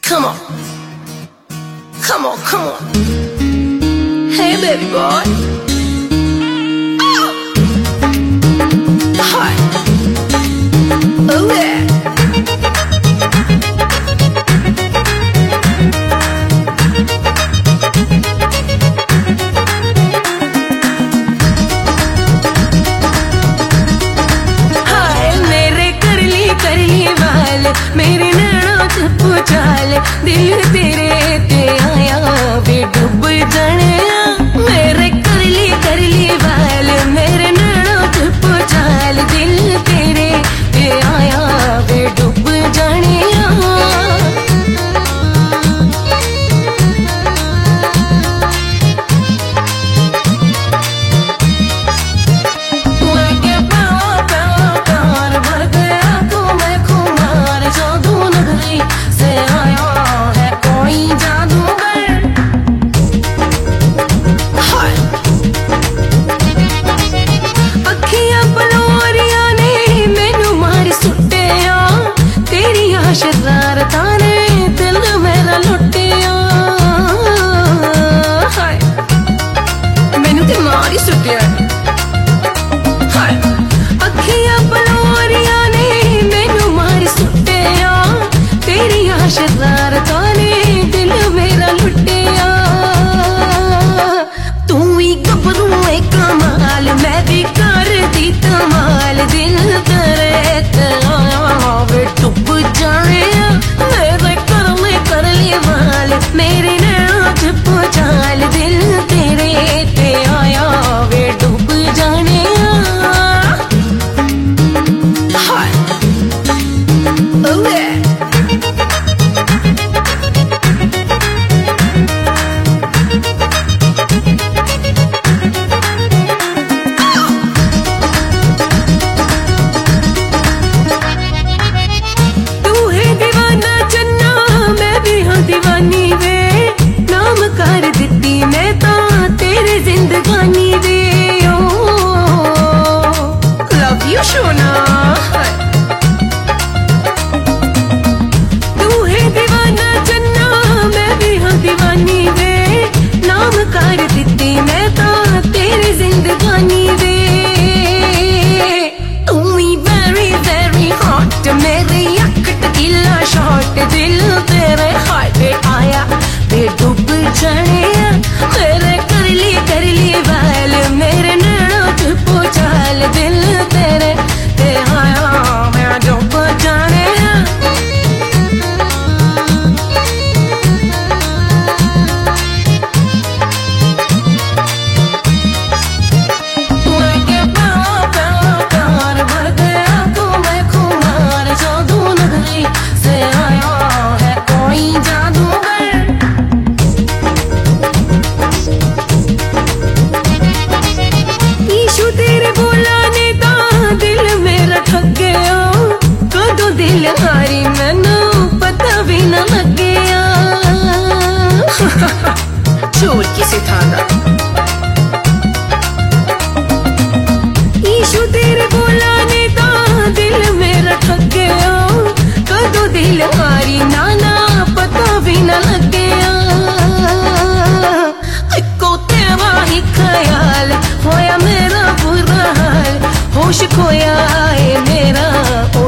Come on, come on, come on. Hey, baby boy. Oh, hi. Oh yeah. मेरे नैनों च पूछाल दिल तेरे ते आया वे डूब जाने मेरे करली वाल मेरे नैनों च पूछाल दिल तेरे ते आया वे डूब जाने शरारता ने दिल मेरा लुटिया मैनू ते मार ही सुटिया अखियां बलोरिया ने मैनू मार सुटिया तेरिया शरारता ने दिल मेरा लुटिया तू ही गबरू है कमाल मैं भी कर दी कमाल दिल तेरे ते वे डूब जाने मेरे करली वाल मेरे नैनों च पूछाल दिल तेरे ते आया वे डूब जाने हाय oh yeah दीवानी वे नाम कर दिती मैं तो तेरे जिंदगानी वे लव यू सोना तू है दीवाना चन्ना मैं भी हाँ दीवानी वे नाम कर दिती मैं तो तेरे जिंदगानी वे तू ही वेरी वेरी हॉट मेरी अख टकीला शॉट दिल तेरे आया वे डूब जाने मेरे करली वाल मेरे नैनों च पूछाल दिल तेरे ते आया मैं डूब जाने प्यार भर गया तू मैं खुमार जादू नगरी से आया है कोई दिल हारी मैनू पता भी न लग्या चोर किसे थाना ईशु तेरे बोला ने ता दिल मेरा ठग गया कदों दिल हारी नाना पता भी न लग्या इको तेरा ही ख्याल होया मेरा बुरा हाल होश खोया है मेरा